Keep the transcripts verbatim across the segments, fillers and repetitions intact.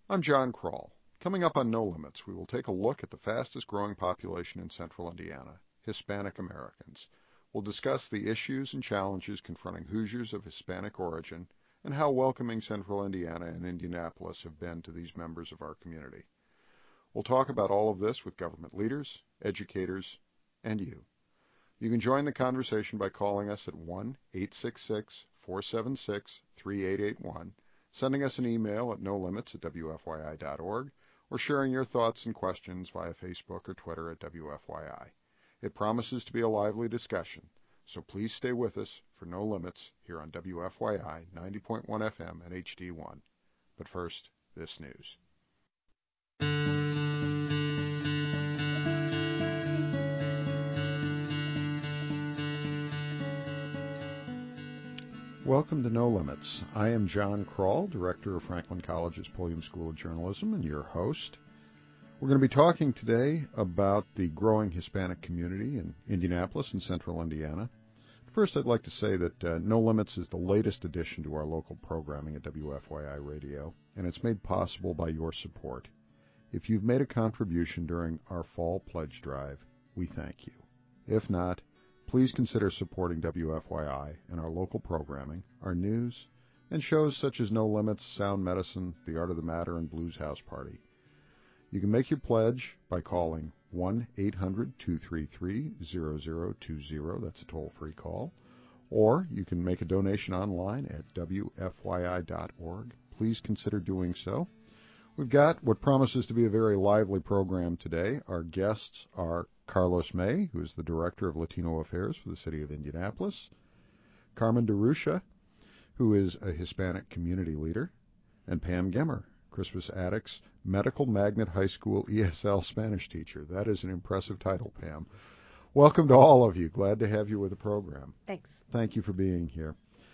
I'm John Kroll. Coming up on No Limits, we will take a look at the fastest growing population in central Indiana, Hispanic Americans. We'll discuss the issues and challenges confronting Hoosiers of Hispanic origin and how welcoming central Indiana and Indianapolis have been to these members of our community. We'll talk about all of this with government leaders, educators, and you. You can join the conversation by calling us at one eight six six, four seven six, three eight eight one, sending us an email at no limits at w f y i dot org, or sharing your thoughts and questions via Facebook or Twitter at W F Y I. It promises to be a lively discussion, so please stay with us for No Limits here on W F Y I ninety point one F M and H D one. But first, this news. Welcome to No Limits. I am John Kroll, Director of Franklin College's Pulliam School of Journalism, and your host. We're going to be talking today about the growing Hispanic community in Indianapolis and central Indiana. First, I'd like to say that uh, No Limits is the latest addition to our local programming at W F Y I Radio, and it's made possible by your support. If you've made a contribution during our fall pledge drive, we thank you. If not, please consider supporting W F Y I and our local programming, our news, and shows such as No Limits, Sound Medicine, The Art of the Matter, and Blues House Party. You can make your pledge by calling one eight hundred, two three three, zero zero two zero. That's a toll-free call. Or you can make a donation online at w f y i dot org. Please consider doing so. We've got what promises to be a very lively program today. Our guests are Carlos May, who is the Director of Latino Affairs for the City of Indianapolis, Carmen DeRusha, who is a Hispanic community leader, and Pam Gemmer, Crispus Attucks Medical Magnet High School E S L Spanish teacher. That is an impressive title, Pam. Welcome to all of you. Glad to have you with the program. Thanks. Thank you for being here.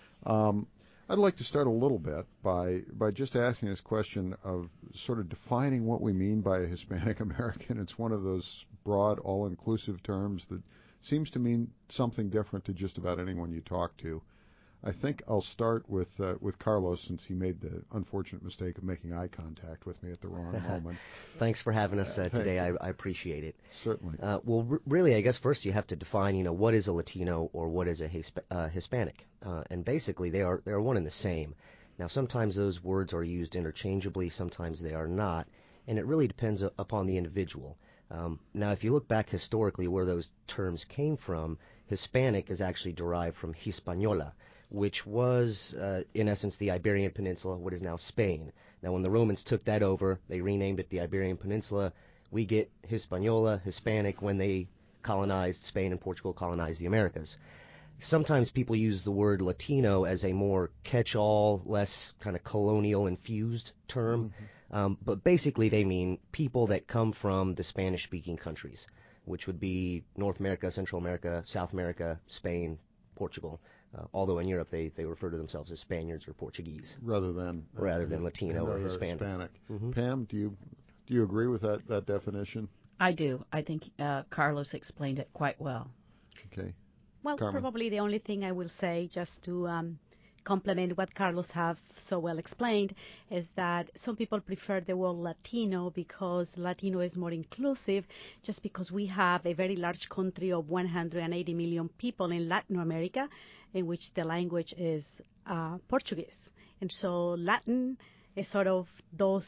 Um, I'd like to start a little bit by, by just asking this question of sort of defining what we mean by a Hispanic American. It's one of those broad, all-inclusive terms that seems to mean something different to just about anyone you talk to. I think I'll start with uh, with Carlos, since he made the unfortunate mistake of making eye contact with me at the wrong moment. Thanks for having us uh, today. I, I appreciate it. Certainly. Uh, well, r- really, I guess first you have to define, you know, what is a Latino or what is a Hisp- uh, Hispanic, uh, and basically they are they are one and the same. Now, sometimes those words are used interchangeably, sometimes they are not, and it really depends a- upon the individual. Um, now, if you look back historically where those terms came from, Hispanic is actually derived from Hispaniola, which was, uh, in essence, the Iberian Peninsula, what is now Spain. Now, when the Romans took that over, they renamed it the Iberian Peninsula. We get Hispaniola, Hispanic, when they colonized Spain and Portugal colonized the Americas. Sometimes people use the word Latino as a more catch-all, less kind of colonial-infused term, mm-hmm. um, but basically they mean people that come from the Spanish-speaking countries, which would be North America, Central America, South America, Spain, Portugal. Uh, although in Europe they, they refer to themselves as Spaniards or Portuguese, rather than uh, rather than Latino or Hispanic. Hispanic. Mm-hmm. Pam, do you do you agree with that, that definition? I do. I think uh, Carlos explained it quite well. Okay. Well, Carmen? Probably the only thing I will say, just to um, complement what Carlos have so well explained, is that some people prefer the word Latino because Latino is more inclusive, just because we have a very large country of one hundred eighty million people in Latin America, in which the language is uh, Portuguese. And so Latin is sort of those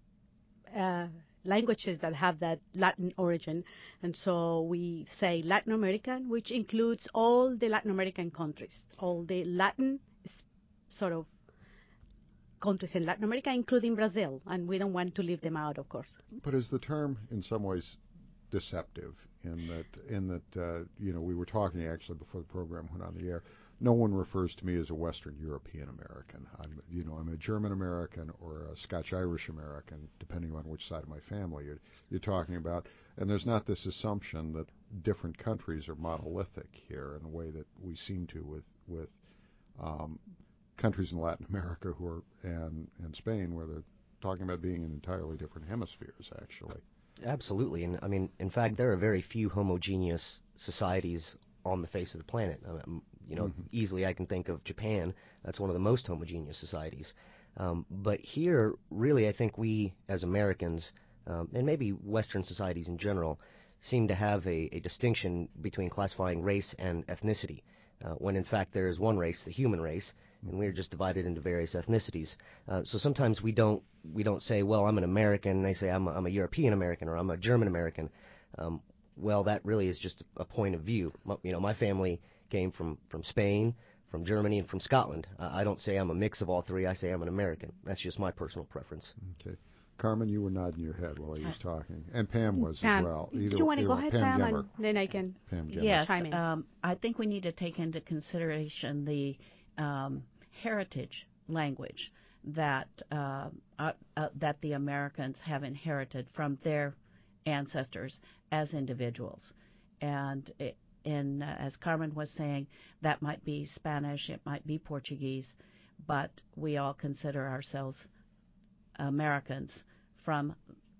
uh, languages that have that Latin origin. And so we say Latin American, which includes all the Latin American countries, all the Latin sort of countries in Latin America, including Brazil. And we don't want to leave them out, of course. But is the term in some ways deceptive in that, in that uh, you know, we were talking actually before the program went on the air. No one refers to me as a Western European American. I'm, you know, I'm a German American or a Scotch-Irish American, depending on which side of my family you're, you're talking about. And there's not this assumption that different countries are monolithic here in a way that we seem to with with um, countries in Latin America who are and and Spain, where they're talking about being in entirely different hemispheres, actually. Absolutely, and I mean, in fact, there are very few homogeneous societies on the face of the planet. Um, you know, mm-hmm. easily I can think of Japan. That's one of the most homogeneous societies. Um, but here, really, I think we as Americans, um, and maybe Western societies in general, seem to have a, a distinction between classifying race and ethnicity, uh, when in fact there is one race, the human race, and we're just divided into various ethnicities. Uh, so sometimes we don't we don't say, well, I'm an American, and they say I'm a, I'm a European American or I'm a German American. Um, well, that really is just a point of view. My, you know, my family came from, from Spain, from Germany, and from Scotland. Uh, I don't say I'm a mix of all three. I say I'm an American. That's just my personal preference. Okay. Carmen, you were nodding your head while he was talking, and Pam was Pam, as well. do Either, you want to either go one. ahead, Pam, Pam, Gemmer. and then I can Pam Gemmer. Yes, chime in? um, I think we need to take into consideration the um, heritage language that uh, uh, uh, that the Americans have inherited from their ancestors as individuals, and it, in uh, as Carmen was saying, that might be Spanish, it might be Portuguese, but we all consider ourselves Americans from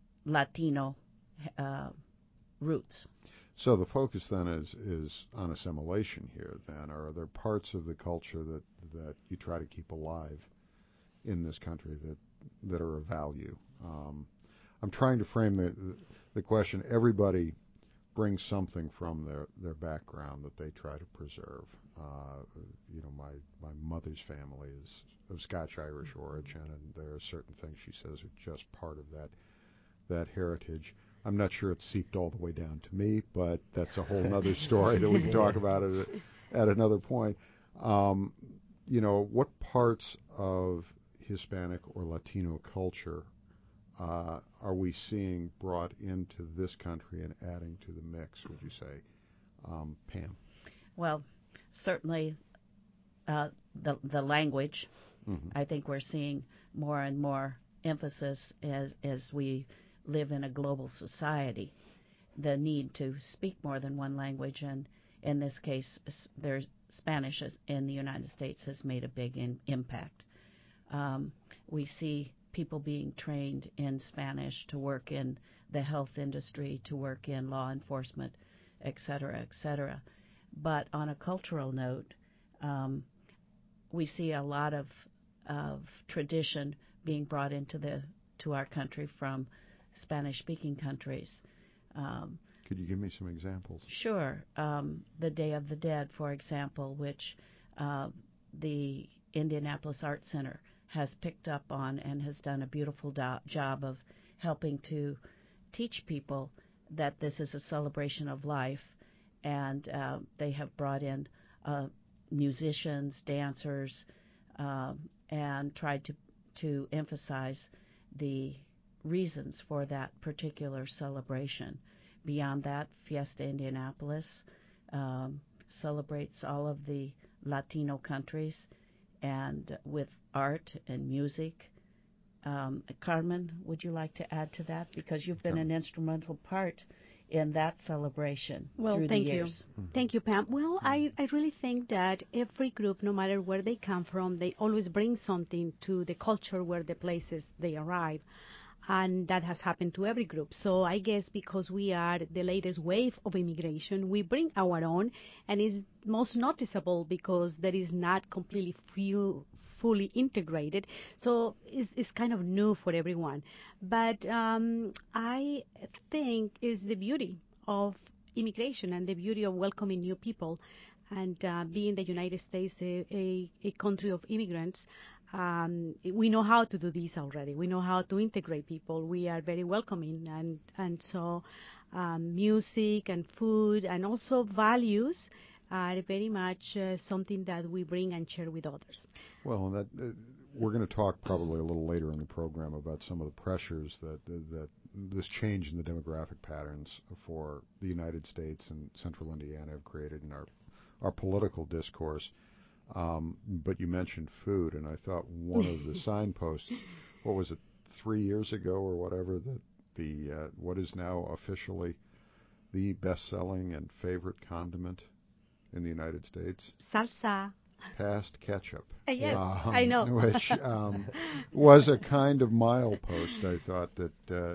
Latino uh, roots. So the focus then is is on assimilation here. Then, or are there parts of the culture that that you try to keep alive in this country that that are of value? Um, I'm trying to frame the the question. Everybody brings something from their their background that they try to preserve. Uh, you know, my my mother's family is of Scotch-Irish origin, and there are certain things she says are just part of that that heritage. I'm not sure it's seeped all the way down to me, but that's a whole other story that we can talk about at, at another point. Um, you know, what parts of Hispanic or Latino culture uh, are we seeing brought into this country and adding to the mix, would you say? Um, Pam? Well, certainly uh, the, the language. Mm-hmm. I think we're seeing more and more emphasis as, as we live in a global society, the need to speak more than one language, and in this case, there's Spanish in the United States has made a big in, impact. Um, we see people being trained in Spanish to work in the health industry, to work in law enforcement, et cetera, et cetera. But on a cultural note, um, we see a lot of of tradition being brought into the to our country from Spanish-speaking countries. Um, Could you give me some examples? Sure. Um, the Day of the Dead, for example, which uh, the Indianapolis Art Center has picked up on and has done a beautiful do- job of helping to teach people that this is a celebration of life, and uh, they have brought in uh, musicians, dancers, um, and tried to to emphasize the reasons for that particular celebration. Beyond that, Fiesta Indianapolis um, celebrates all of the Latino countries, and with art and music. Um, Carmen, would you like to add to that? Because you've been an instrumental part in that celebration well, through thank the years. you. Mm-hmm. Thank you, Pam. Well, I, I really think that every group, no matter where they come from, they always bring something to the culture where the places they arrive. And that has happened to every group. So I guess because we are the latest wave of immigration, we bring our own, and it's most noticeable because there is not completely few, fully integrated. So it's, it's kind of new for everyone. But um, I think is the beauty of immigration and the beauty of welcoming new people, and uh, being the United States a, a, a country of immigrants. Um, we know how to do this already. We know how to integrate people. We are very welcoming, and and so um, music and food and also values are very much uh, something that we bring and share with others. Well, that uh, we're going to talk probably a little later in the program about some of the pressures that that this change in the demographic patterns for the United States and Central Indiana have created in our our political discourse. Um, but you mentioned food, and I thought one of the signposts, what was it, three years ago or whatever, that the uh, what is now officially the best-selling and favorite condiment in the United States? Salsa. Past ketchup. Uh, yes, um, I know. Which um, was a kind of milepost, I thought, that uh,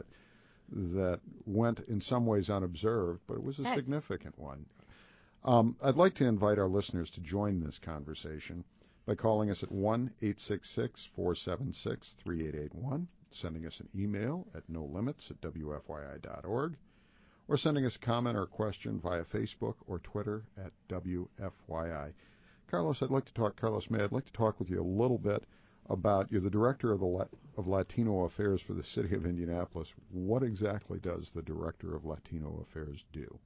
that went in some ways unobserved, but it was a yes. significant one. Um, I'd like to invite our listeners to join this conversation. by calling us at one eight six six, four seven six, three eight eight one, sending us an email at no limits at w f y i dot org, or sending us a comment or question via Facebook or Twitter at W F Y I. Carlos, I'd like to talk, Carlos May, I'd like to talk with you a little bit about, you're the Director of, the La- of Latino Affairs for the City of Indianapolis. What exactly does the Director of Latino Affairs do?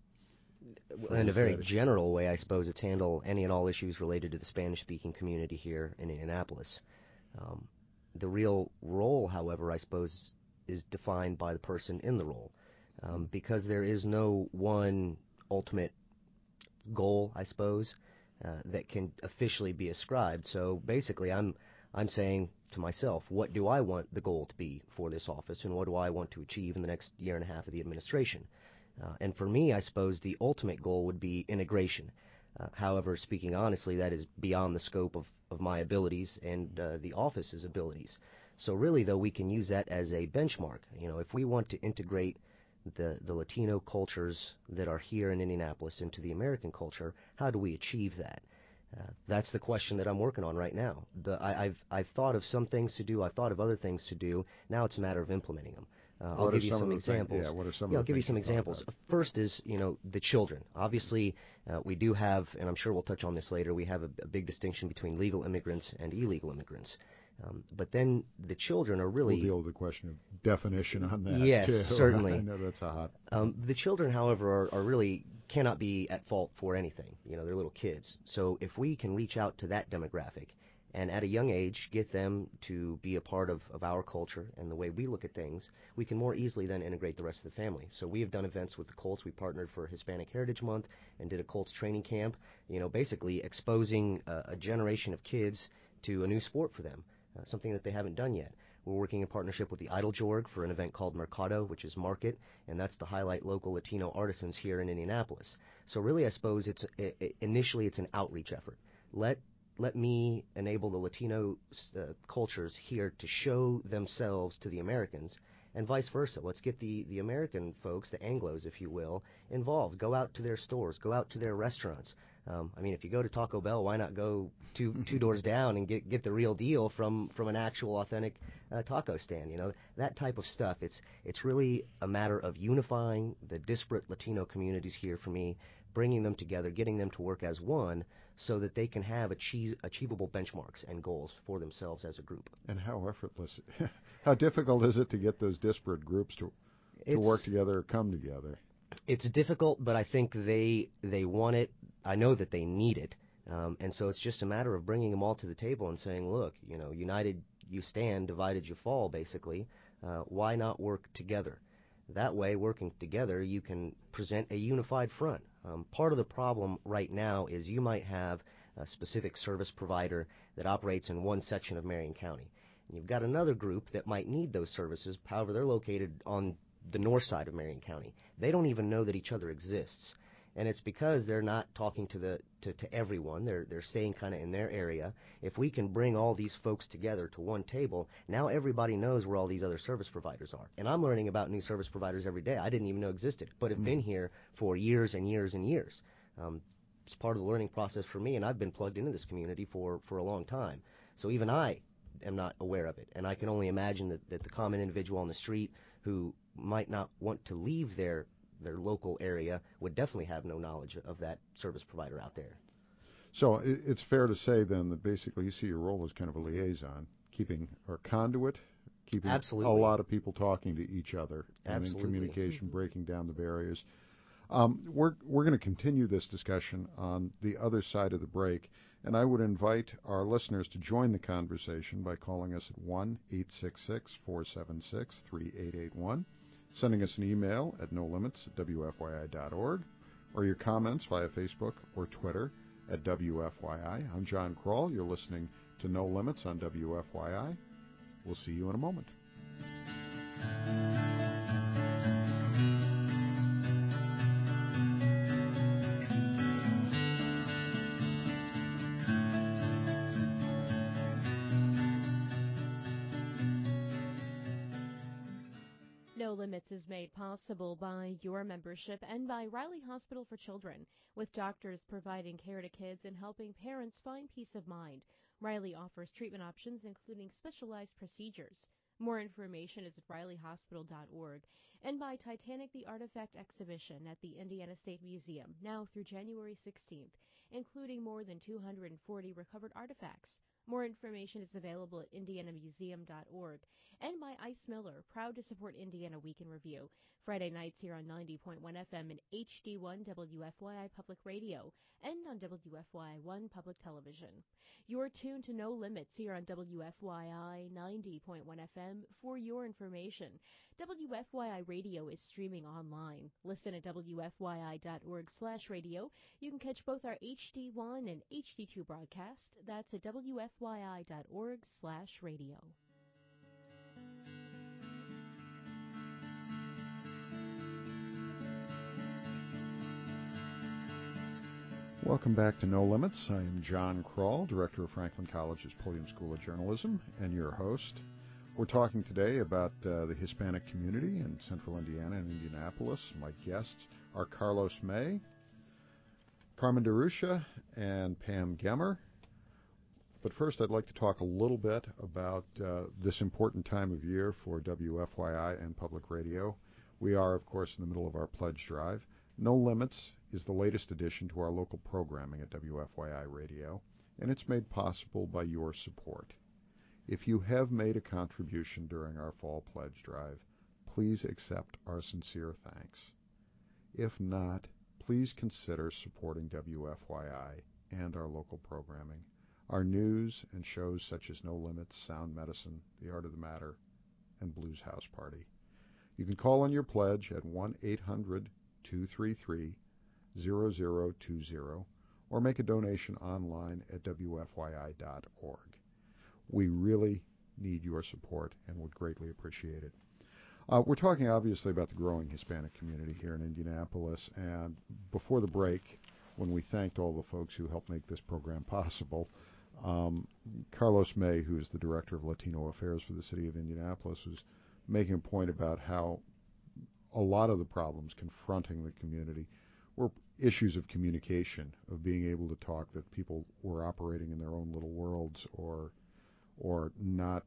In a very city? general way, I suppose it's handle any and all issues related to the Spanish-speaking community here in Indianapolis. Um, the real role, however, I suppose, is defined by the person in the role. Um, because there is no one ultimate goal, I suppose, uh, that can officially be ascribed. So basically, I'm I'm saying to myself, what do I want the goal to be for this office, and what do I want to achieve in the next year and a half of the administration? Uh, and for me, I suppose the ultimate goal would be integration. Uh, however, speaking honestly, that is beyond the scope of, of my abilities and uh, the office's abilities. So really, though, we can use that as a benchmark. You know, if we want to integrate the, the Latino cultures that are here in Indianapolis into the American culture, how do we achieve that? Uh, that's the question that I'm working on right now. The, I, I've I've thought of some things to do. I've thought of other things to do. Now it's a matter of implementing them. Uh, I'll give you some, some examples. Thing, yeah, what are some yeah, of I'll give you some examples. First is, you know, the children. Obviously, uh, we do have, and I'm sure we'll touch on this later, we have a, a big distinction between legal immigrants and illegal immigrants. Um, but then the children are really... We'll deal with the question of definition on that, yes, too. certainly. I know that's a hot... Um, the children, however, are, are really cannot be at fault for anything. You know, they're little kids. So if we can reach out to that demographic and at a young age get them to be a part of, of our culture and the way we look at things, we can more easily then integrate the rest of the family. So we have done events with the Colts. We partnered for Hispanic Heritage Month and did a Colts training camp, you know, basically exposing a, a generation of kids to a new sport for them. Uh, something that they haven't done yet. We're working in partnership with the Eiteljorg for an event called Mercado, which is market, and that's to highlight local Latino artisans here in Indianapolis. So really, I suppose it's it, it, initially it's an outreach effort. Let let me enable the Latino uh, cultures here to show themselves to the Americans, and vice versa. Let's get the, the American folks, the Anglos, if you will, involved. Go out to their stores. Go out to their restaurants. Um, I mean, if you go to Taco Bell, why not go two two doors down and get get the real deal from, from an actual authentic uh, taco stand? You know, that type of stuff. It's it's really a matter of unifying the disparate Latino communities here for me, bringing them together, getting them to work as one, so that they can have achieve, achievable benchmarks and goals for themselves as a group. And how effortless, how difficult is it to get those disparate groups to to it's, work together or come together? It's difficult, but I think they they want it. I know that they need it, um, and so it's just a matter of bringing them all to the table and saying, look, you know, united you stand, divided you fall, basically. Uh, why not work together? That way, working together, you can present a unified front. Um, part of the problem right now is you might have a specific service provider that operates in one section of Marion County. And you've got another group that might need those services, however, they're located on the north side of Marion County. They don't even know that each other exists. And it's because they're not talking to the to, to everyone. They're they're staying kind of in their area. If we can bring all these folks together to one table, now everybody knows where all these other service providers are. And I'm learning about new service providers every day I didn't even know existed, but have mm. been here for years and years and years. Um, it's part of the learning process for me, and I've been plugged into this community for, for a long time. So even I am not aware of it. And I can only imagine that, that the common individual on the street who might not want to leave their their local area would definitely have no knowledge of that service provider out there. So it's fair to say then that basically you see your role as kind of a liaison, keeping or conduit, keeping Absolutely. a lot of people talking to each other and in communication, mm-hmm. breaking down the barriers. Um, we're we're going to continue this discussion on the other side of the break, and I would invite our listeners to join the conversation by calling us at one eight six six, four seven six, three eight eight one, sending us an email at no limits at w f y i dot org, or your comments via Facebook or Twitter at W F Y I. I'm John Kroll. You're listening to No Limits on W F Y I. We'll see you in a moment. No Limits is made possible by your membership and by Riley Hospital for Children, with doctors providing care to kids and helping parents find peace of mind. Riley offers treatment options including specialized procedures. More information is at riley hospital dot org, and by Titanic the Artifact exhibition at the Indiana State Museum, now through January sixteenth, including more than two hundred forty recovered artifacts. More information is available at indiana museum dot org, and by Ice Miller, proud to support Indiana Week in Review, Friday nights here on ninety point one F M and H D one W F Y I Public Radio, and on W F Y I one Public Television. You're tuned to No Limits here on W F Y I ninety point one F M. For your information, W F Y I Radio is streaming online. Listen at W F Y I dot org slash radio. You can catch both our H D one and H D two broadcast. That's at W F Y I dot org slash radio. Welcome back to No Limits. I am John Kroll, Director of Franklin College's Pulliam School of Journalism, and your host. We're talking today about uh, the Hispanic community in central Indiana and Indianapolis. My guests are Carlos May, Carmen DeRusha, and Pam Gemmer. But first, I'd like to talk a little bit about uh, this important time of year for W F Y I and public radio. We are, of course, in the middle of our pledge drive. No Limits is the latest addition to our local programming at W F Y I Radio, and it's made possible by your support. If you have made a contribution during our fall pledge drive, please accept our sincere thanks. If not, please consider supporting W F Y I and our local programming, our news and shows such as No Limits, Sound Medicine, The Art of the Matter, and Blues House Party. You can call on your pledge at one eight hundred two three three zero zero two zero or make a donation online at W F Y I dot org. We really need your support and would greatly appreciate it. Uh, we're talking obviously about the growing Hispanic community here in Indianapolis, and before the break, when we thanked all the folks who helped make this program possible, um, Carlos May, who is the Director of Latino Affairs for the City of Indianapolis, was making a point about how a lot of the problems confronting the community were issues of communication, of being able to talk, that people were operating in their own little worlds or or not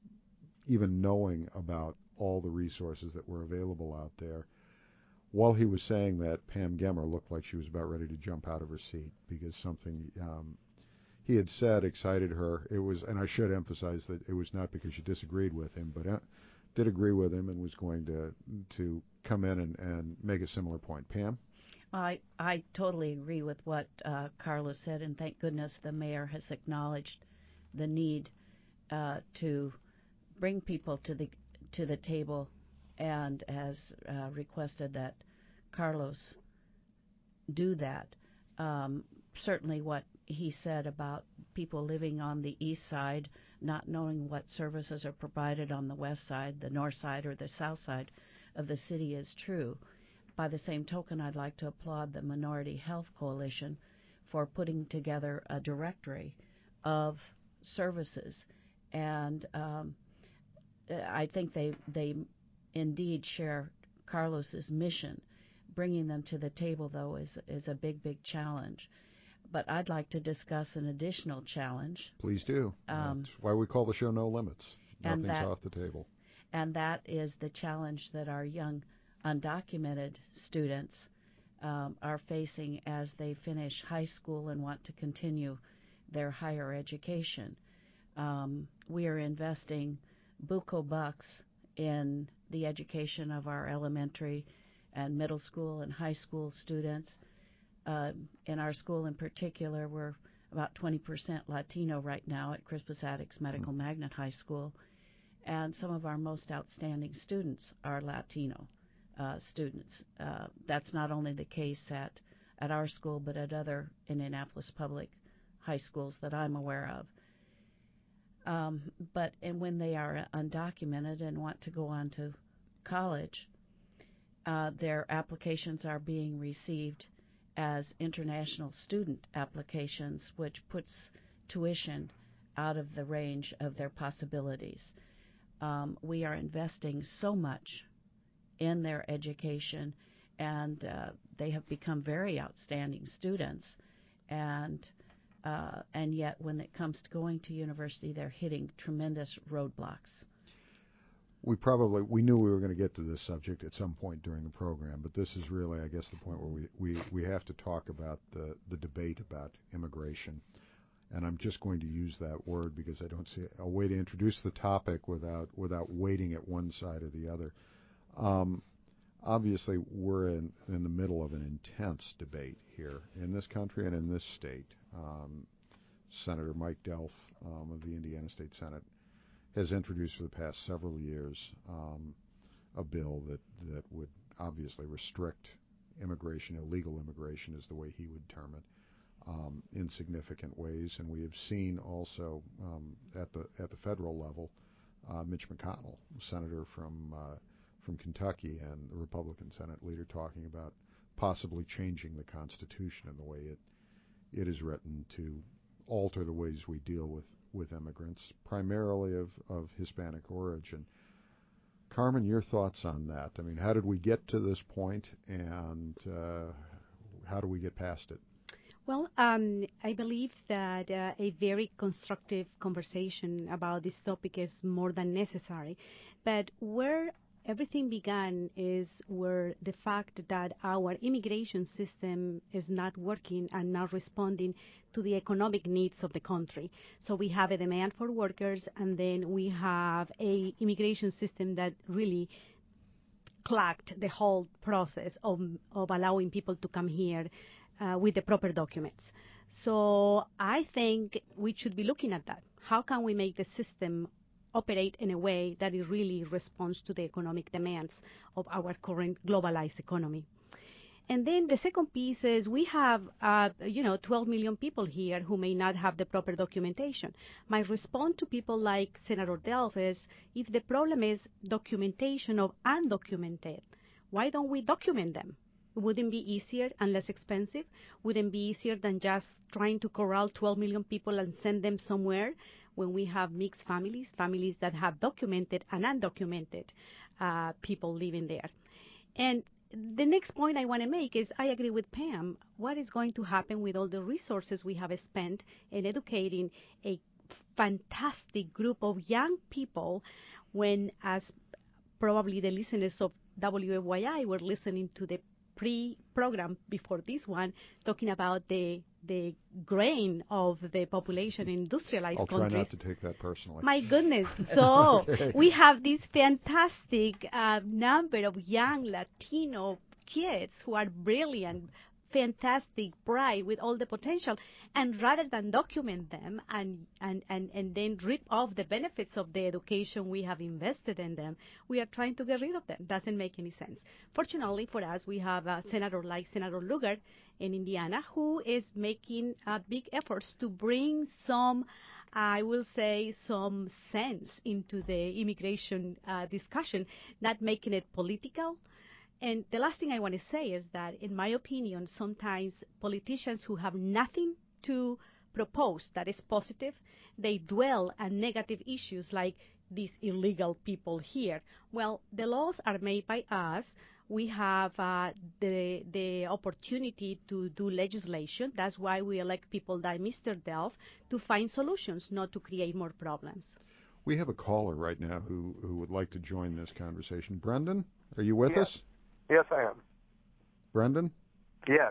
even knowing about all the resources that were available out there. While he was saying that, Pam Gemmer looked like she was about ready to jump out of her seat because something um, he had said excited her. It was, and I should emphasize that it was not because she disagreed with him, but uh, did agree with him and was going to to come in and, and make a similar point. Pam? I I totally agree with what uh, Carlos said, and thank goodness the mayor has acknowledged the need uh, to bring people to the to the table, and has uh, requested that Carlos do that. Um, certainly what he said about people living on the east side not knowing what services are provided on the west side, the north side, or the south side of the city is true. By the same token, I'd like to applaud the Minority Health Coalition for putting together a directory of services, and um, I think they they indeed share Carlos's mission. Bringing them to the table, though, is is a big, big challenge. But I'd like to discuss an additional challenge. Please do. Um, That's why we call the show No Limits. And Nothing's that, off the table. And that is the challenge that our young undocumented students um, are facing as they finish high school and want to continue their higher education. Um, we are investing buco bucks in the education of our elementary and middle school and high school students. Uh, in our school in particular, we're about twenty percent Latino right now at Crispus Attucks Medical mm-hmm. Magnet High School, and some of our most outstanding students are Latino uh, students. Uh, that's not only the case at, at our school, but at other Indianapolis public high schools that I'm aware of. Um, but and when they are undocumented and want to go on to college, uh, their applications are being received as international student applications, which puts tuition out of the range of their possibilities. Um, we are investing so much in their education, and uh, they have become very outstanding students. And uh, and yet when it comes to going to university, they're hitting tremendous roadblocks. We probably we knew we were going to get to this subject at some point during the program, but this is really, I guess, the point where we, we, we have to talk about the, the debate about immigration. And I'm just going to use that word because I don't see a way to introduce the topic without without weighting at one side or the other. Um, obviously, we're in, in the middle of an intense debate here in this country and in this state. Um, Senator Mike Delph um, of the Indiana State Senate has introduced for the past several years um, a bill that, that would obviously restrict immigration, illegal immigration is the way he would term it, um, in significant ways. And we have seen also um, at the at the federal level, uh, Mitch McConnell, senator from uh, from Kentucky, and the Republican Senate leader talking about possibly changing the Constitution and the way it it is written to alter the ways we deal with with immigrants, primarily of, of Hispanic origin. Carmen, your thoughts on that? I mean, how did we get to this point, and uh, how do we get past it? Well, um, I believe that uh, a very constructive conversation about this topic is more than necessary. But where everything began is where the fact that our immigration system is not working and not responding to the economic needs of the country. So we have a demand for workers, and then we have a immigration system that really clogged the whole process of, of allowing people to come here uh, with the proper documents. So I think we should be looking at that. How can we make the system operate in a way that it really responds to the economic demands of our current globalized economy? And then the second piece is we have, uh, you know, twelve million people here who may not have the proper documentation. My response to people like Senator Delph is, if the problem is documentation of undocumented, why don't we document them? Wouldn't it be easier and less expensive? Wouldn't it be easier than just trying to corral twelve million people and send them somewhere when we have mixed families, families that have documented and undocumented uh, people living there? And the next point I want to make is I agree with Pam. What is going to happen with all the resources we have spent in educating a fantastic group of young people when, as probably the listeners of W F Y I were listening to the pre-program before this one, talking about the the grain of the population in industrialized I'll countries. try not to take that personally. My goodness. So Okay. we have this fantastic uh, number of young Latino kids who are brilliant, fantastic, bright, with all the potential. And rather than document them and, and, and, and then rip off the benefits of the education we have invested in them, we are trying to get rid of them. Doesn't make any sense. Fortunately for us, we have a senator like Senator Lugar in Indiana who is making uh, big efforts to bring some, I will say, some sense into the immigration uh, discussion, not making it political. And the last thing I want to say is that, in my opinion, sometimes politicians who have nothing to propose that is positive, they dwell on negative issues like these illegal people here. Well, the laws are made by us. We have uh, the the opportunity to do legislation. That's why we elect people like Mister Delph to find solutions, not to create more problems. We have a caller right now who, who would like to join this conversation. Brendan, are you with yes. us? Yes, I am. Brendan? Yes.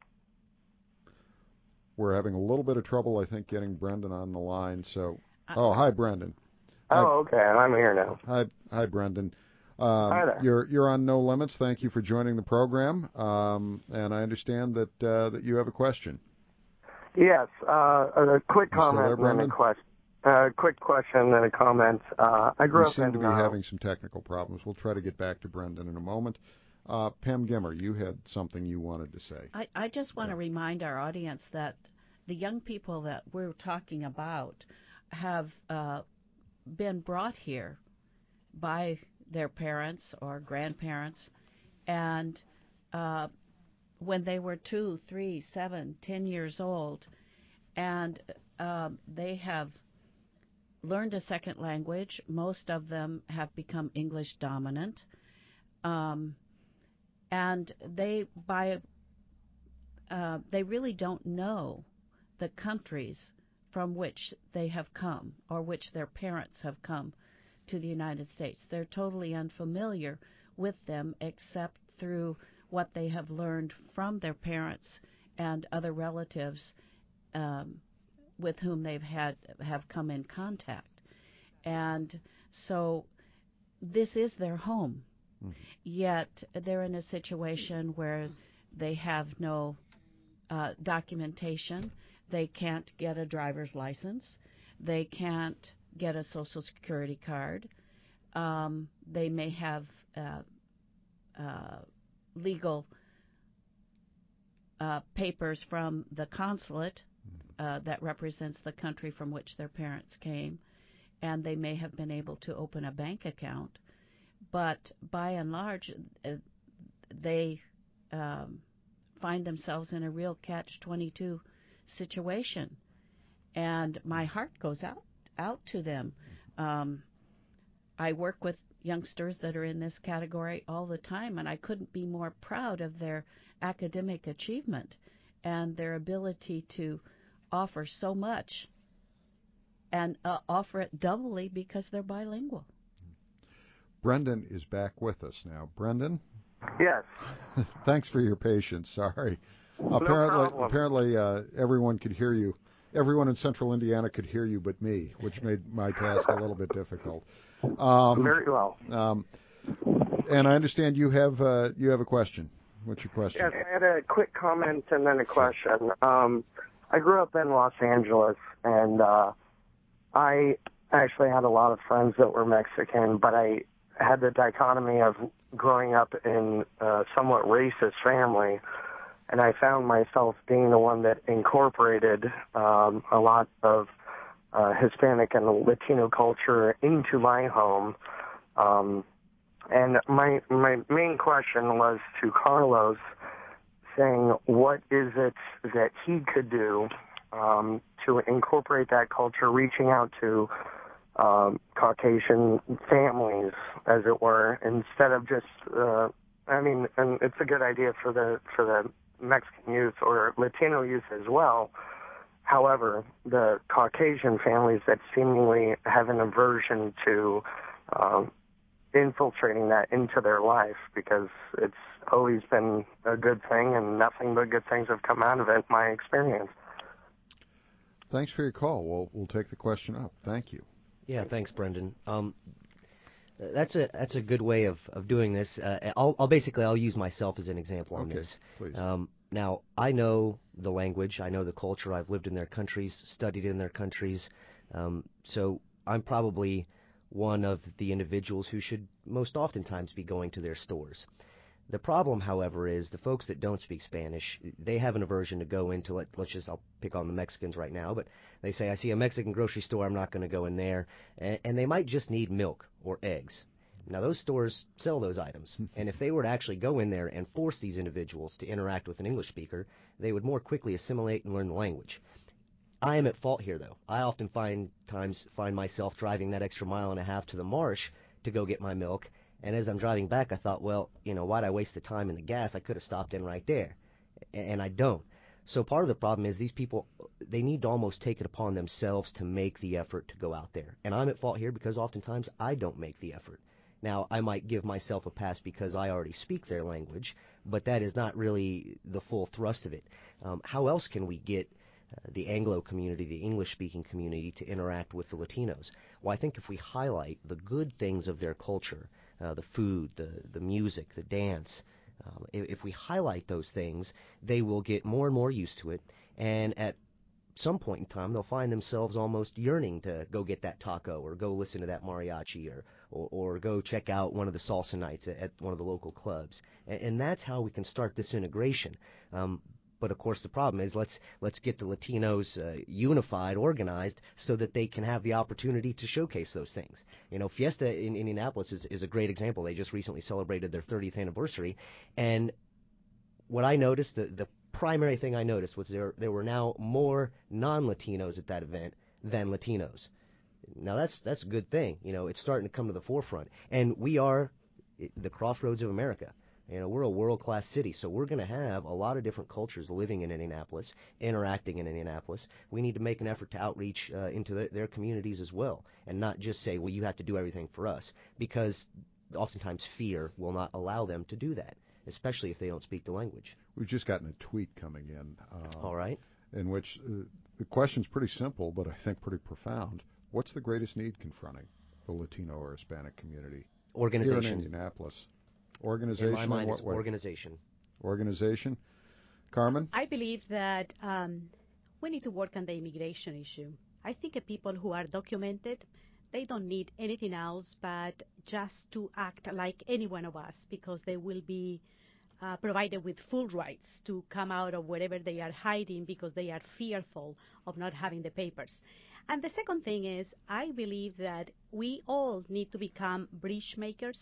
We're having a little bit of trouble, I think, getting Brendan on the line. So, oh, hi, Brendan. Oh, okay. I'm here now. Hi, hi, Brendan. Um, hi there. You're you're on No Limits. Thank you for joining the program. Um, and I understand that uh, that you have a question. Yes. Uh, a quick You comment there, and then a Brendan? question. Uh, quick question and a comment. Uh, I grew We up seem in. to be uh, having some technical problems. We'll try to get back to Brendan in a moment. Uh, Pam Gimmer, you had something you wanted to say. I, I just want Yeah. to remind our audience that the young people that we're talking about have uh, been brought here by their parents or grandparents, and uh, when they were two, three, seven, ten years old, and um, they have learned a second language. Most of them have become English dominant. Um, and they by uh, they really don't know the countries from which they have come or which their parents have come to the United States. They're totally unfamiliar with them except through what they have learned from their parents and other relatives um, with whom they've had have come in contact. And so this is their home. Mm-hmm. Yet they're in a situation where they have no uh, documentation. They can't get a driver's license. They can't get a Social Security card. Um, they may have uh, uh, legal uh, papers from the consulate uh, that represents the country from which their parents came, and they may have been able to open a bank account. But by and large, uh, they um, find themselves in a real catch twenty-two situation, and my heart goes out out to them. Um, I work with youngsters that are in this category all the time, and I couldn't be more proud of their academic achievement and their ability to offer so much and uh, offer it doubly because they're bilingual. Brendan is back with us now. Brendan? Yes. Thanks for your patience. Sorry. No apparently, problem. apparently, uh, everyone could hear you. Everyone in Central Indiana could hear you, but me, which made my task a little bit difficult. Um, Very well. Um, and I understand you have uh, you have a question. What's your question? Yes, I had a quick comment and then a question. Um, I grew up in Los Angeles, and uh, I actually had a lot of friends that were Mexican, but I had the dichotomy of growing up in a somewhat racist family, and I found myself being the one that incorporated um, a lot of uh, Hispanic and Latino culture into my home. Um, and my my main question was to Carlos, saying what is it that he could do um, to incorporate that culture, reaching out to um, Caucasian families, as it were, instead of just, uh, I mean, and it's a good idea for the for the Mexican youth or Latino youth as well. However, the Caucasian families that seemingly have an aversion to um, infiltrating that into their life, because it's always been a good thing and nothing but good things have come out of it, my experience. Thanks for your call. We'll, we'll take the question up. Thank you. Yeah, thanks, Brendan. Um, that's a that's a good way of, of doing this. Uh, I'll, I'll basically I'll use myself as an example on okay, this. Please. Um, now I know the language, I know the culture. I've lived in their countries, studied in their countries, um, so I'm probably one of the individuals who should most oftentimes be going to their stores. The problem, however, is the folks that don't speak Spanish, they have an aversion to go into, let, let's just, I'll pick on the Mexicans right now, but they say, I see a Mexican grocery store, I'm not going to go in there, and, and they might just need milk or eggs. Now, those stores sell those items, and if they were to actually go in there and force these individuals to interact with an English speaker, they would more quickly assimilate and learn the language. I am at fault here, though. I often find times find myself driving that extra mile and a half to the marsh to go get my milk, and as I'm driving back, I thought, well, you know, why'd I waste the time and the gas? I could have stopped in right there, and I don't. So part of the problem is these people, they need to almost take it upon themselves to make the effort to go out there. And I'm at fault here because oftentimes I don't make the effort. Now, I might give myself a pass because I already speak their language, but that is not really the full thrust of it. Um, how else can we get uh, the Anglo community, the English-speaking community, to interact with the Latinos? Well, I think if we highlight the good things of their culture, uh, the food, the, the music, the dance, um, if, if we highlight those things, they will get more and more used to it, and at some point in time, they'll find themselves almost yearning to go get that taco or go listen to that mariachi or, or, or go check out one of the salsa nights at, at one of the local clubs. And, and that's how we can start this integration. Um, but, of course, the problem is let's let's get the Latinos uh, unified, organized, so that they can have the opportunity to showcase those things. You know, Fiesta in Indianapolis is, is a great example. They just recently celebrated their thirtieth anniversary. And what I noticed, the, the primary thing I noticed was there there were now more non-Latinos at that event than Latinos. Now that's that's a good thing. You know, it's starting to come to the forefront, and we are the crossroads of America. You know, we're a world-class city, so we're going to have a lot of different cultures living in Indianapolis, interacting in Indianapolis. We need to make an effort to outreach uh, into the, their communities as well, and not just say, well, you have to do everything for us, because oftentimes fear will not allow them to do that, especially if they don't speak the language. We've just gotten a tweet coming in. Uh, All right. In which uh, the question's pretty simple, but I think pretty profound. What's the greatest need confronting the Latino or Hispanic community Organization. here in Indianapolis? Organization. In my mind, in what it's way? organization. Organization. Carmen? I believe that um, we need to work on the immigration issue. I think that people who are documented, they don't need anything else but just to act like any one of us, because they will be uh, provided with full rights to come out of wherever they are hiding because they are fearful of not having the papers. And the second thing is, I believe that we all need to become bridge makers.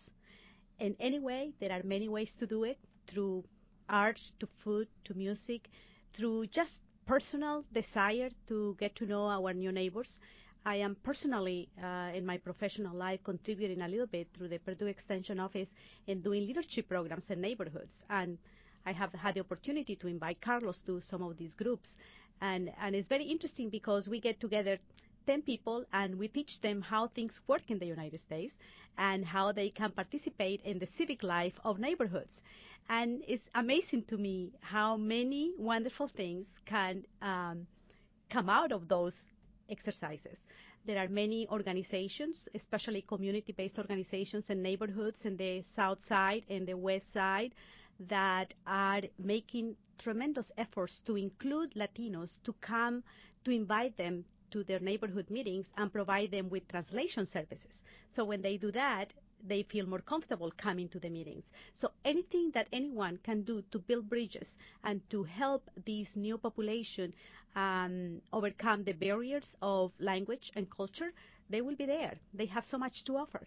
In any way, there are many ways to do it, through art, to food, to music, through just personal desire to get to know our new neighbors. I am personally, uh, in my professional life, contributing a little bit through the Purdue Extension Office in doing leadership programs in neighborhoods. And I have had the opportunity to invite Carlos to some of these groups. And, and it's very interesting because we get together ten people and we teach them how things work in the United States and how they can participate in the civic life of neighborhoods. And it's amazing to me how many wonderful things can um, come out of those exercises. There are many organizations, especially community-based organizations in neighborhoods in the south side and the west side, that are making tremendous efforts to include Latinos, to come, to invite them to their neighborhood meetings and provide them with translation services. So when they do that, they feel more comfortable coming to the meetings. So anything that anyone can do to build bridges and to help this new population um, overcome the barriers of language and culture, they will be there. They have so much to offer.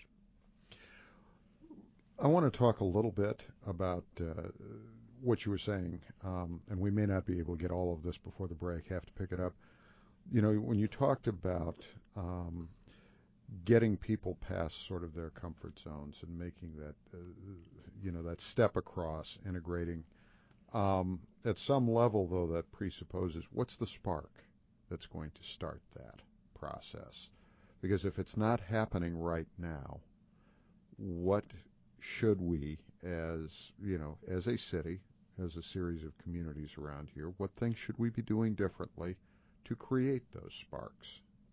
I want to talk a little bit about uh, what you were saying, um, and we may not be able to get all of this before the break, have to pick it up. You know, when you talked about um, getting people past sort of their comfort zones and making that, uh, you know, that step across, integrating, um, at some level, though, that presupposes what's the spark that's going to start that process? Because if it's not happening right now, what should we, as, you know, as a city, as a series of communities around here, what things should we be doing differently to create those sparks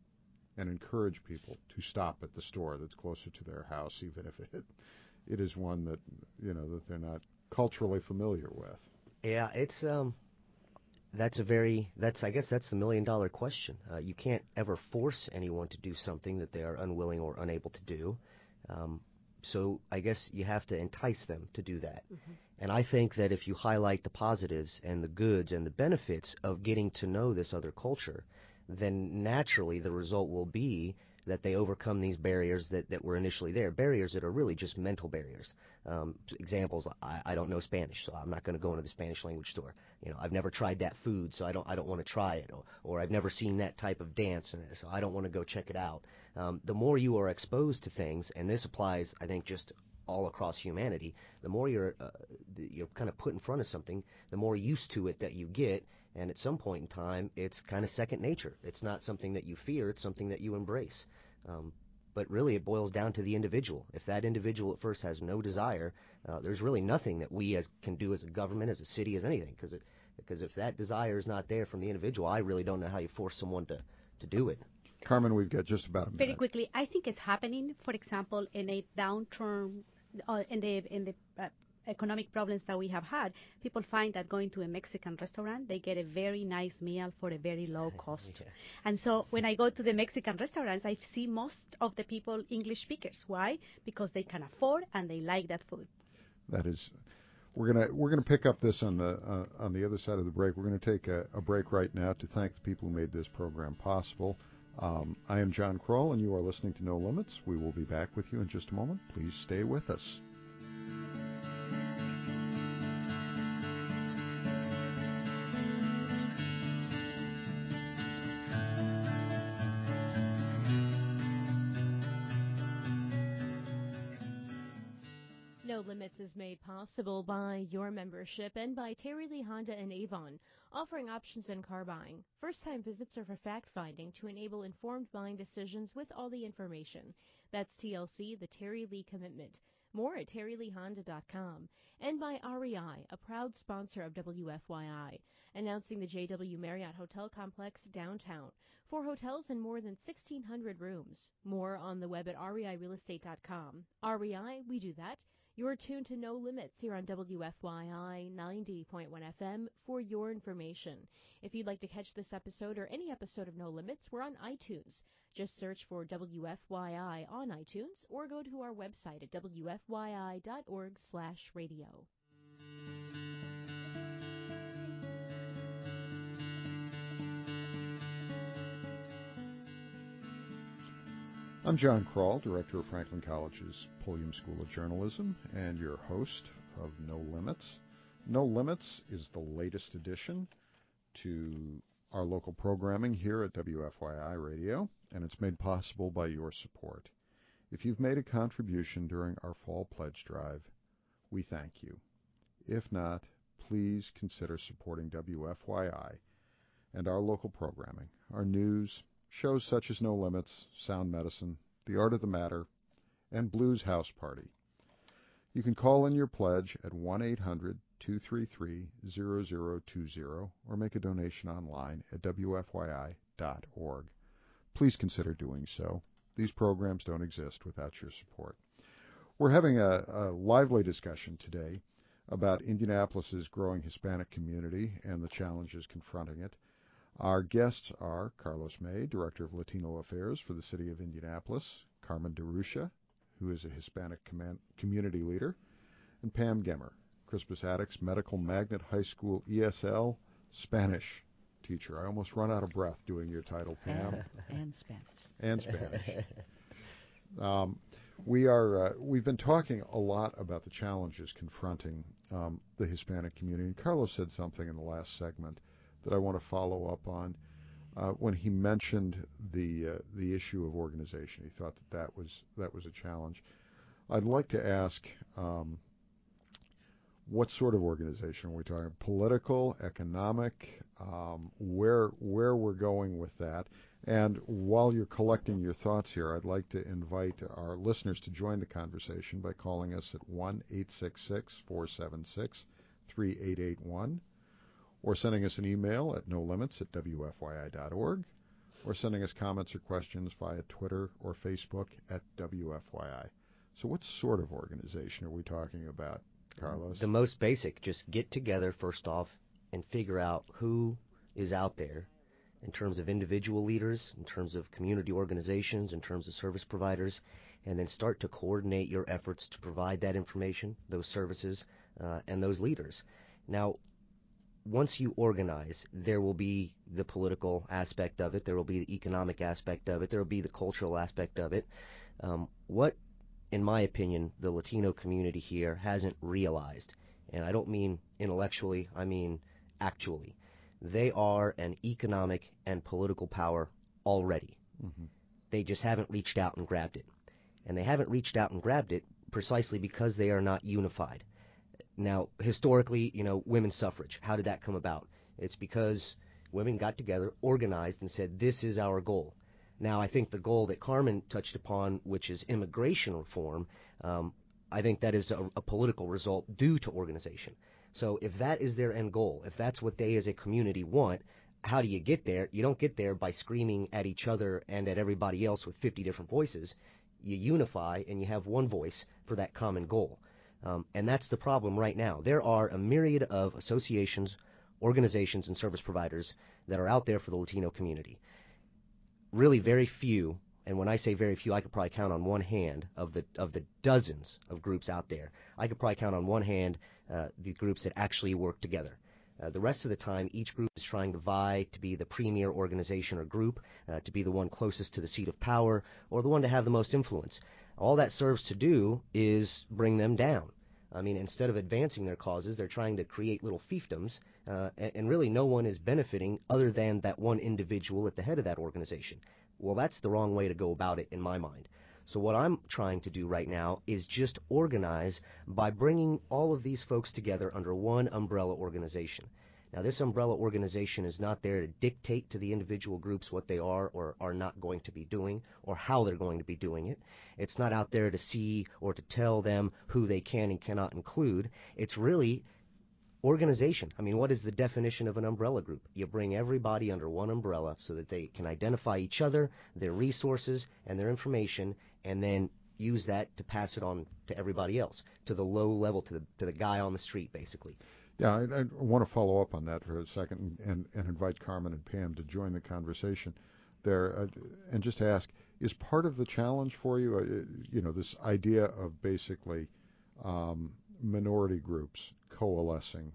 and encourage people to stop at the store that's closer to their house, even if it it is one that, you know, that they're not culturally familiar with? Yeah, it's um, that's a very that's I guess that's the million dollar question. Uh, you can't ever force anyone to do something that they are unwilling or unable to do. Um, so I guess you have to entice them to do that. Mm-hmm. And I think that if you highlight the positives and the goods and the benefits of getting to know this other culture, then naturally the result will be that they overcome these barriers that, that were initially there, barriers that are really just mental barriers. Um, examples, I, I don't know Spanish, so I'm not going to go into the Spanish language store. You know, I've never tried that food, so I don't I don't want to try it. Or, or I've never seen that type of dance, so I don't want to go check it out. Um, the more you are exposed to things, and this applies, I think, just all across humanity, the more you're uh, you're kind of put in front of something, the more used to it that you get, and at some point in time, it's kind of second nature. It's not something that you fear, it's something that you embrace. Um, but really, it boils down to the individual. If that individual at first has no desire, uh, there's really nothing that we as can do as a government, as a city, as anything, because it, because if that desire is not there from the individual, I really don't know how you force someone to, to do it. Carmen, we've got just about a minute. Very quickly, I think it's happening, for example, in a downturn, uh, in the in the uh, economic problems that we have had. People find that going to a Mexican restaurant, they get a very nice meal for a very low cost. Yeah. And so when I go to the Mexican restaurants, I see most of the people English speakers. Why? Because they can afford and they like that food. That is, we're gonna we're gonna pick up this on the uh, on the other side of the break. We're gonna take a, a break right now to thank the people who made this program possible. Um, I am John Kroll, and you are listening to No Limits. We will be back with you in just a moment. Please stay with us. No No Limits is made possible by your membership and by Terry Lee Honda in Avon, offering options in car buying. First-time visits are for fact-finding to enable informed buying decisions with all the information. That's T L C, the Terry Lee Commitment. More at terry lee honda dot com. And by R E I, a proud sponsor of W F Y I, announcing the J W Marriott Hotel Complex downtown. Four hotels and more than sixteen hundred rooms. More on the web at R E I real estate dot com. R E I, we do that. You're tuned to No Limits here on W F Y I ninety point one F M for your information. If you'd like to catch this episode or any episode of No Limits, we're on iTunes. Just search for W F Y I on iTunes or go to our website at w f y i dot org slash radio. I'm John Kroll, Director of Franklin College's Pulliam School of Journalism, and your host of No Limits. No Limits is the latest addition to our local programming here at W F Y I Radio, and it's made possible by your support. If you've made a contribution during our fall pledge drive, we thank you. If not, please consider supporting W F Y I and our local programming, our news, shows such as No Limits, Sound Medicine, The Art of the Matter, and Blues House Party. You can call in your pledge at one eight hundred two three three zero zero two zero or make a donation online at w f y i dot org. Please consider doing so. These programs don't exist without your support. We're having a, a lively discussion today about Indianapolis's growing Hispanic community and the challenges confronting it. Our guests are Carlos May, Director of Latino Affairs for the City of Indianapolis, Carmen DeRusha, who is a Hispanic command, community leader, and Pam Gemmer, Crispus Attucks Medical Magnet High School E S L Spanish teacher. I almost run out of breath doing your title, Pam. And Spanish. And Spanish. um, we are, uh, we've been talking a lot about the challenges confronting um, the Hispanic community, and Carlos said something in the last segment that I want to follow up on uh, when he mentioned the uh, the issue of organization. He thought that that was that was a challenge. I'd like to ask, um, what sort of organization are we talking? Political, economic, um, where where we're going with that? And while you're collecting your thoughts here, I'd like to invite our listeners to join the conversation by calling us at one eight six six four seven six three eight eight one. or sending us an email at no limits at w f y i dot org, or sending us comments or questions via Twitter or Facebook at W F Y I. So what sort of organization are we talking about, Carlos? The most basic, just get together first off and figure out who is out there in terms of individual leaders, in terms of community organizations, in terms of service providers, and then start to coordinate your efforts to provide that information, those services, uh, and those leaders. Now, once you organize, there will be the political aspect of it, there will be the economic aspect of it, there will be the cultural aspect of it. Um, what, in my opinion, the Latino community here hasn't realized, and I don't mean intellectually, I mean actually, they are an economic and political power already. Mm-hmm. They just haven't reached out and grabbed it. And they haven't reached out and grabbed it precisely because they are not unified. Now, historically, you know, women's suffrage, how did that come about? It's because women got together, organized, and said, this is our goal. Now, I think the goal that Carmen touched upon, which is immigration reform, um, I think that is a, a political result due to organization. So if that is their end goal, if that's what they as a community want, how do you get there? You don't get there by screaming at each other and at everybody else with fifty different voices. You unify and you have one voice for that common goal. Um, and that's the problem right now. There are a myriad of associations, organizations, and service providers that are out there for the Latino community. Really very few, and when I say very few, I could probably count on one hand of the of the dozens of groups out there. I could probably count on one hand uh, the groups that actually work together. Uh, the rest of the time, each group is trying to vie to be the premier organization or group, uh, to be the one closest to the seat of power, or the one to have the most influence. All that serves to do is bring them down. I mean, instead of advancing their causes, they're trying to create little fiefdoms, uh, and, and really no one is benefiting other than that one individual at the head of that organization. Well, that's the wrong way to go about it in my mind. So what I'm trying to do right now is just organize by bringing all of these folks together under one umbrella organization. Now, this umbrella organization is not there to dictate to the individual groups what they are or are not going to be doing or how they're going to be doing it. It's not out there to see or to tell them who they can and cannot include. It's really organization. I mean, what is the definition of an umbrella group? You bring everybody under one umbrella so that they can identify each other, their resources, and their information, and then use that to pass it on to everybody else, to the low level, to the to the guy on the street, basically. Yeah, I, I want to follow up on that for a second and, and invite Carmen and Pam to join the conversation there, uh, and just ask, is part of the challenge for you, uh, you know, this idea of basically um, minority groups coalescing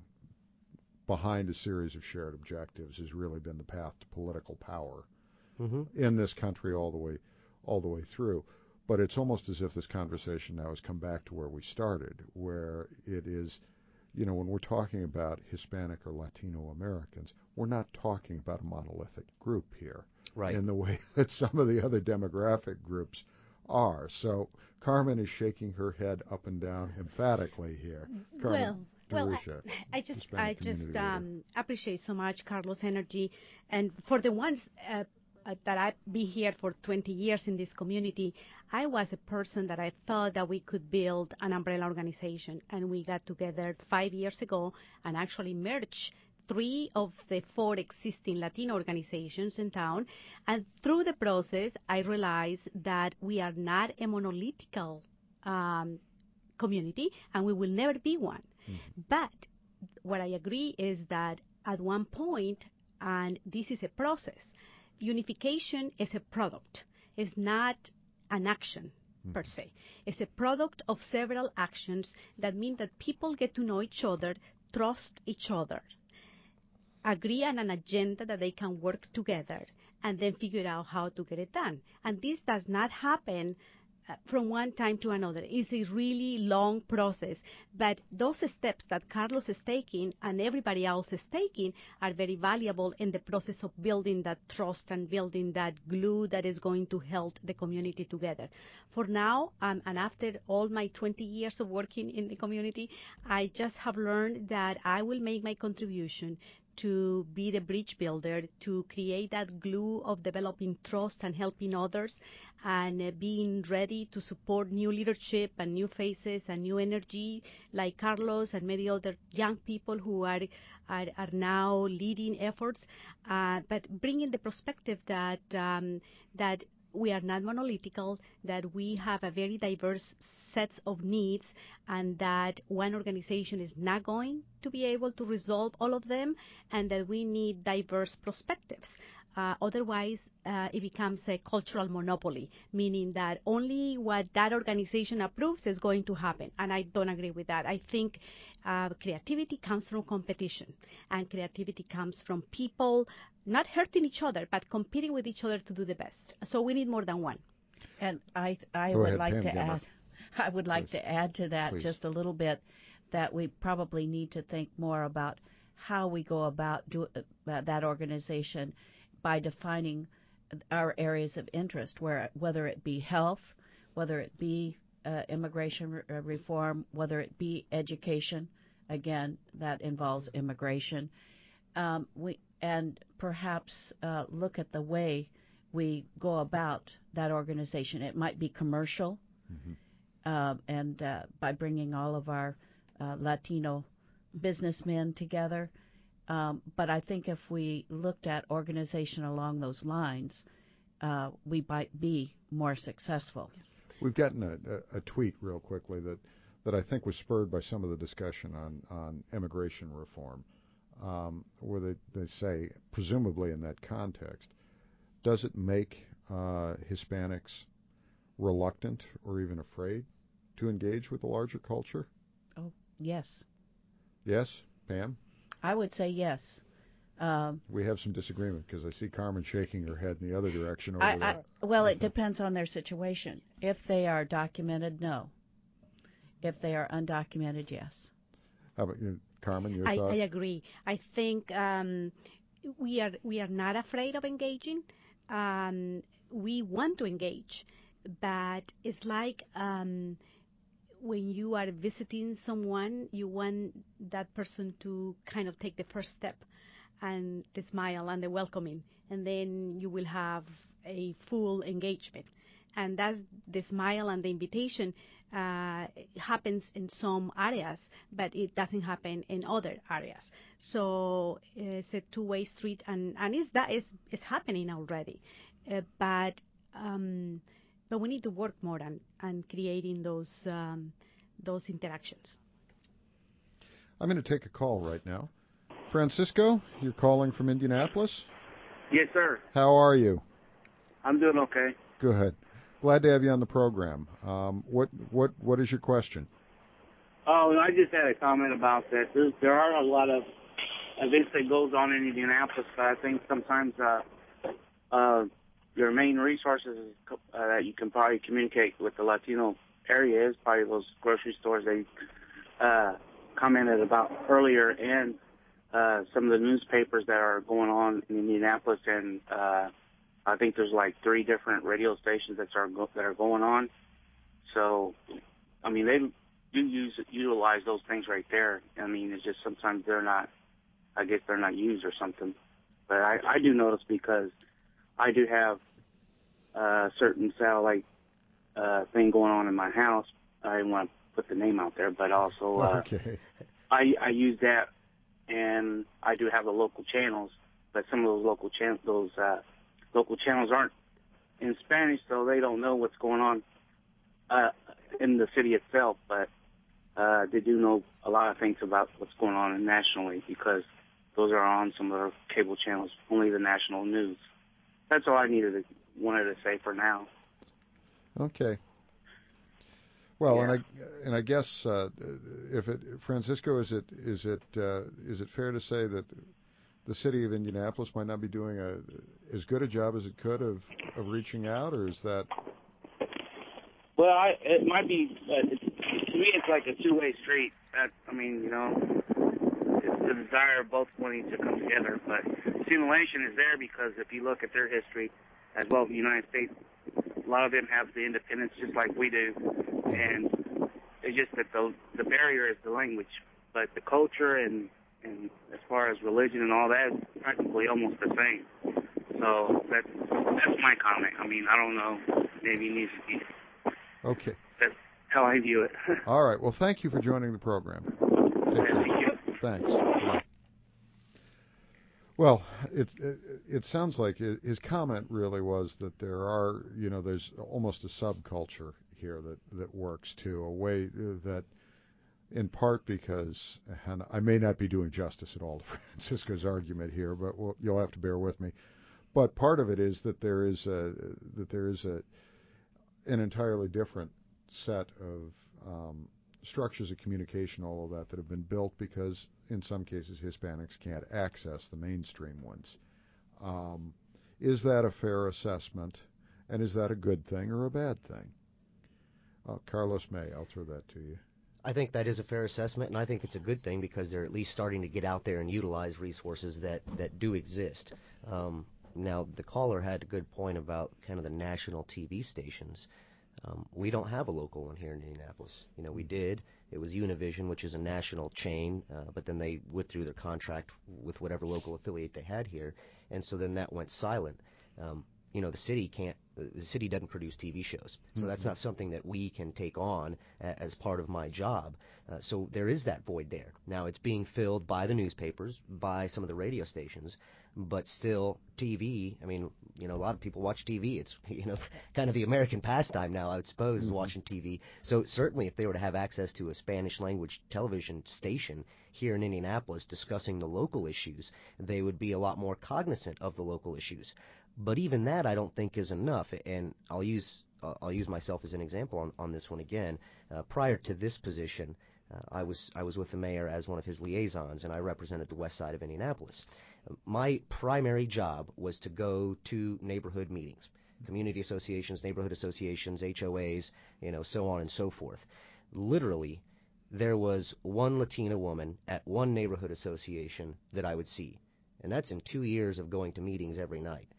behind a series of shared objectives has really been the path to political power mm-hmm. in this country all the way, all the way through. But it's almost as if this conversation now has come back to where we started, where it is, you know, when we're talking about Hispanic or Latino Americans, we're not talking about a monolithic group here, right, in the way that some of the other demographic groups are. So Carmen is shaking her head up and down emphatically here. Carmen, well, well, I, I just, Hispanic I just community um, appreciate so much Carlos' energy, and for the ones uh, uh, that I've been here for twenty years in this community, I was a person that I thought that we could build an umbrella organization, and we got together five years ago and actually merged three of the four existing Latino organizations in town. And through the process, I realized that we are not a monolithical um, community, and we will never be one. Mm-hmm. But what I agree is that at one point, and this is a process, unification is a product. It's not an action mm-hmm. per se. It's a product of several actions that mean that people get to know each other, trust each other, agree on an agenda that they can work together, and then figure out how to get it done. And this does not happen uh, from one time to another. It's a really long process. But those steps that Carlos is taking and everybody else is taking are very valuable in the process of building that trust and building that glue that is going to hold the community together. For now, um, and after all my twenty years of working in the community, I just have learned that I will make my contribution to be the bridge builder, to create that glue of developing trust and helping others, and uh, being ready to support new leadership and new faces and new energy like Carlos and many other young people who are are, are now leading efforts, uh, but bringing the perspective that um, that we are not monolithical, that we have a very diverse set of needs, and that one organization is not going to be able to resolve all of them, and that we need diverse perspectives. Uh, otherwise, uh, it becomes a cultural monopoly, meaning that only what that organization approves is going to happen. And I don't agree with that. I think uh, creativity comes from competition, and creativity comes from people not hurting each other, but competing with each other to do the best. So we need more than one. And I, I Go would ahead, like Pam to Gemmer. add, I would like Please. to add to that Please. just a little bit, that we probably need to think more about how we go about do, uh, that organization by defining our areas of interest, where whether it be health, whether it be uh, immigration re- reform, whether it be education. Again, that involves immigration. Um, we and perhaps uh, look at the way we go about that organization. It might be commercial, mm-hmm. uh, and uh, by bringing all of our uh, Latino businessmen together. Um, but I think if we looked at organization along those lines, uh, we might be more successful. We've gotten a, a, a tweet real quickly that, that I think was spurred by some of the discussion on, on immigration reform, um, where they, they say, presumably in that context, does it make uh, Hispanics reluctant or even afraid to engage with the larger culture? Oh, yes. Yes, Pam? I would say yes. Um, we have some disagreement because I see Carmen shaking her head in the other direction over I, there. I, well, it depends on their situation. If they are documented, no. If they are undocumented, yes. How about you, Carmen? Your I, thoughts? I agree. I think um, we are we are not afraid of engaging. Um, we want to engage. but it's like um, when you are visiting someone, you want that person to kind of take the first step and the smile and the welcoming, and then you will have a full engagement. And that's the smile and the invitation uh, happens in some areas, but it doesn't happen in other areas. So it's a two-way street, and, and it's, that is it's happening already. Uh, but um, but we need to work more on, on creating those um, those interactions. I'm going to take a call right now. Francisco, you're calling from Indianapolis? Yes, sir. How are you? I'm doing okay. Good. Glad to have you on the program. Um, what what what is your question? Oh, I just had a comment about that. There, there are a lot of events that goes on in Indianapolis, but I think sometimes uh, uh, your main resources uh, that you can probably communicate with the Latino area is probably those grocery stores they uh, commented about earlier, and uh, some of the newspapers that are going on in Indianapolis, and uh, I think there's like three different radio stations that are go- that are going on. So, I mean, they do use utilize those things right there. I mean, it's just sometimes they're not. I guess they're not used or something. But I, I do notice because I do have a certain satellite uh, thing going on in my house. I didn't want to put the name out there, but also uh, okay. I I use that, and I do have the local channels. But some of those local channels, those uh, local channels aren't in Spanish, so they don't know what's going on uh, in the city itself. But uh, they do know a lot of things about what's going on nationally because those are on some of the cable channels, only the national news. That's all I needed to wanted to say for now. Okay. Well, Yeah. and I and I guess uh, if it Francisco, is it is it uh, is it fair to say that the city of Indianapolis might not be doing a as good a job as it could of of reaching out, or is that? Well, I, it might be. Uh, it's, to me, it's like a two-way street. That, I mean, you know, it's the desire of both wanting to come together. But simulation is there because if you look at their history, as well as the United States, a lot of them have the independence just like we do, and it's just that the the barrier is the language, but the culture and and as far as religion and all that is practically almost the same. So that's that's my comment. I mean, I don't know. Maybe it needs to be. Okay. That's how I view it. All right. Well, thank you for joining the program. Take care. Thank you. Thanks. Bye. Well, it, it it sounds like his comment really was that there are, you know, there's almost a subculture here that, that works too, a way that, in part because, and I may not be doing justice at all to Francisco's argument here, but we'll, you'll have to bear with me. But part of it is that there is a that there is a an entirely different set of um, structures of communication, all of that, that have been built because, in some cases, Hispanics can't access the mainstream ones. Um, is that a fair assessment, and is that a good thing or a bad thing? Uh, Carlos May, I'll throw that to you. I think that is a fair assessment, and I think it's a good thing because they're at least starting to get out there and utilize resources that, that do exist. Um, now, the caller had a good point about kind of the national T V stations. Um, we don't have a local one here in Indianapolis. You know, we did. It was Univision, which is a national chain, uh, but then they withdrew their contract with whatever local affiliate they had here, and so then that went silent. Um, you know, the city can't, the city doesn't produce T V shows, so mm-hmm. that's not something that we can take on a, as part of my job. Uh, so there is that void there. Now it's being filled by the newspapers, by some of the radio stations, but still T V, I mean, you know, a lot of people watch T V. It's, you know, kind of the American pastime now, I would suppose, mm-hmm. is watching T V. So certainly if they were to have access to a Spanish language television station here in Indianapolis discussing the local issues, they would be a lot more cognizant of the local issues. But even that, I don't think is enough, and I'll use uh, I'll use myself as an example on, on this one again. Uh, prior to this position, uh, I was I was with the mayor as one of his liaisons, and I represented the west side of Indianapolis. Uh, my primary job was to go to neighborhood meetings, community associations, neighborhood associations, H O As, you know, so on and so forth. Literally, there was one Latina woman at one neighborhood association that I would see, and that's in two years of going to meetings every night.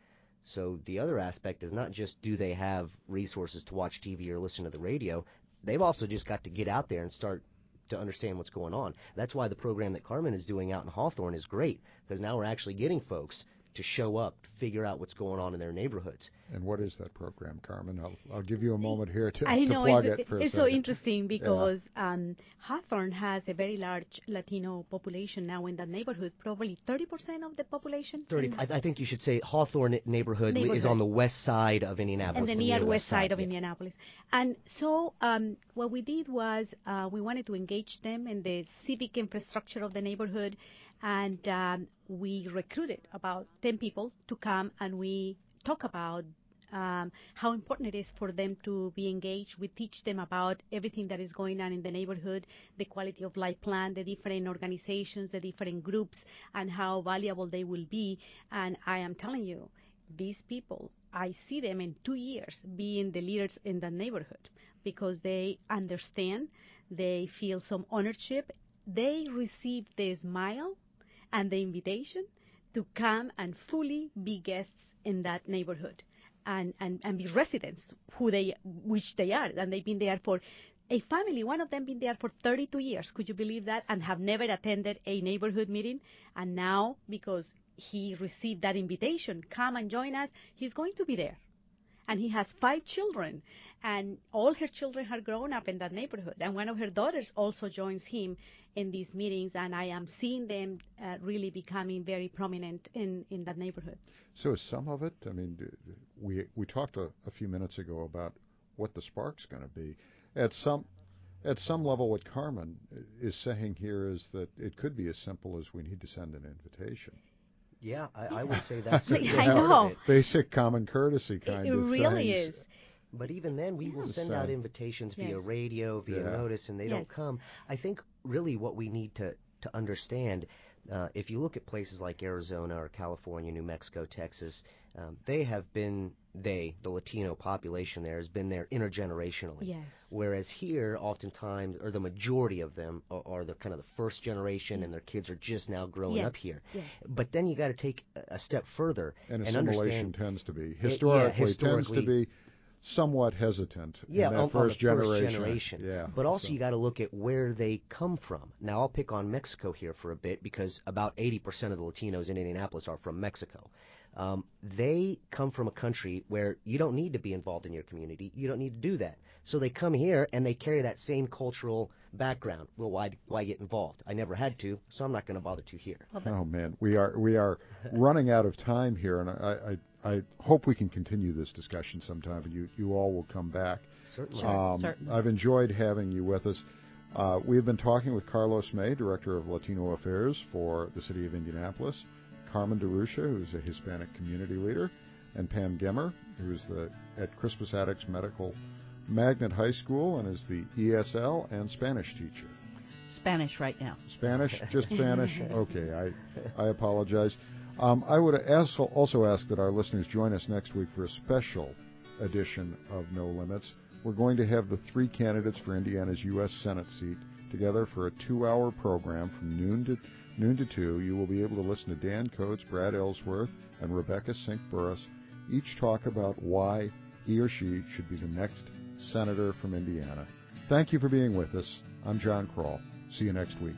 So the other aspect is not just do they have resources to watch T V or listen to the radio, they've also just got to get out there and start to understand what's going on. That's why the program that Carmen is doing out in Hawthorne is great, because now we're actually getting folks to show up, to figure out what's going on in their neighborhoods. And what is that program, Carmen? I'll, I'll give you a moment here to, I to know, plug it's, it for a it's second. so interesting because yeah. um, Hawthorne has a very large Latino population now in that neighborhood, probably thirty percent of the population. thirty. I, I think you should say Hawthorne neighborhood, neighborhood is on the west side of Indianapolis. And the near west, west side of yeah. Indianapolis. And so um, what we did was uh, we wanted to engage them in the civic infrastructure of the neighborhood, and um, we recruited about ten people to come, and we talk about um, how important it is for them to be engaged. We teach them about everything that is going on in the neighborhood, the quality of life plan, the different organizations, the different groups, and how valuable they will be. And I am telling you, these people, I see them in two years being the leaders in the neighborhood because they understand, they feel some ownership, they receive the smile and the invitation to come and fully be guests in that neighborhood and, and, and be residents, who they, which they are. And they've been there for a family. One of them been there for thirty-two years. Could you believe that? And have never attended a neighborhood meeting. And now, because he received that invitation, come and join us, he's going to be there. And he has five children, and all her children have grown up in that neighborhood. And one of her daughters also joins him in these meetings, and I am seeing them uh, really becoming very prominent in, in that neighborhood. So is some of it, I mean, we we talked a, a few minutes ago about what the spark's going to be. At some at some level, what Carmen is saying here is that it could be as simple as we need to send an invitation. Yeah, I, I would say that's I know. Basic common courtesy kind it, it of really things. is. But even then, we will send out invitations yes. via radio, via yeah. notice, and they yes. don't come. I think really what we need to, to understand, uh, if you look at places like Arizona or California, New Mexico, Texas, um, they have been, they, the Latino population there, has been there intergenerationally. Yes. Whereas here, oftentimes, or the majority of them are, are the kind of the first generation, yes. and their kids are just now growing yes. up here. Yes. But then you got to take a, a step further and, and assimilation understand, tends to be yeah, historically, historically tends to be somewhat hesitant yeah, in that on, first on the generation. First generation. Yeah, but also so. you got to look at where they come from. Now I'll pick on Mexico here for a bit because about eighty percent of the Latinos in Indianapolis are from Mexico. Um, they come from a country where you don't need to be involved in your community. You don't need to do that. So they come here and they carry that same cultural background. Well, why why get involved? I never had to, so I'm not going to bother to here. Oh man, we are we are running out of time here, and I, I I hope we can continue this discussion sometime. And you you all will come back. Certainly. Um, Certainly. I've enjoyed having you with us. Uh, we have been talking with Carlos May, Director of Latino Affairs for the City of Indianapolis, Carmen DeRusha, who's a Hispanic community leader, and Pam Gemmer, who's the at Crispus Attucks Medical Magnet High School and is the E S L and Spanish teacher. Spanish right now. Spanish, just Spanish. Okay, I I apologize. Um, I would ask, also ask that our listeners join us next week for a special edition of No Limits. We're going to have the three candidates for Indiana's U S Senate seat together for a two-hour program from noon to noon to two. You will be able to listen to Dan Coates, Brad Ellsworth, and Rebecca Sink-Burris each talk about why he or she should be the next senator from Indiana. Thank you for being with us. I'm John Kroll. See you next week.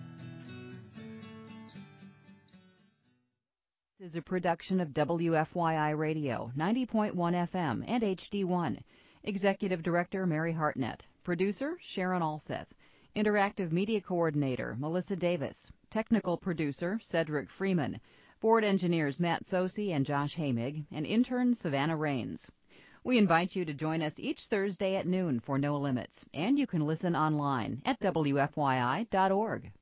This is a production of W F Y I Radio, ninety point one F M and H D one. Executive Director Mary Hartnett. Producer Sharon Alseth. Interactive Media Coordinator Melissa Davis. Technical Producer Cedric Freeman. Board Engineers Matt Sosi and Josh Hamig. And intern Savannah Rains. We invite you to join us each Thursday at noon for No Limits, and you can listen online at W F Y I dot org.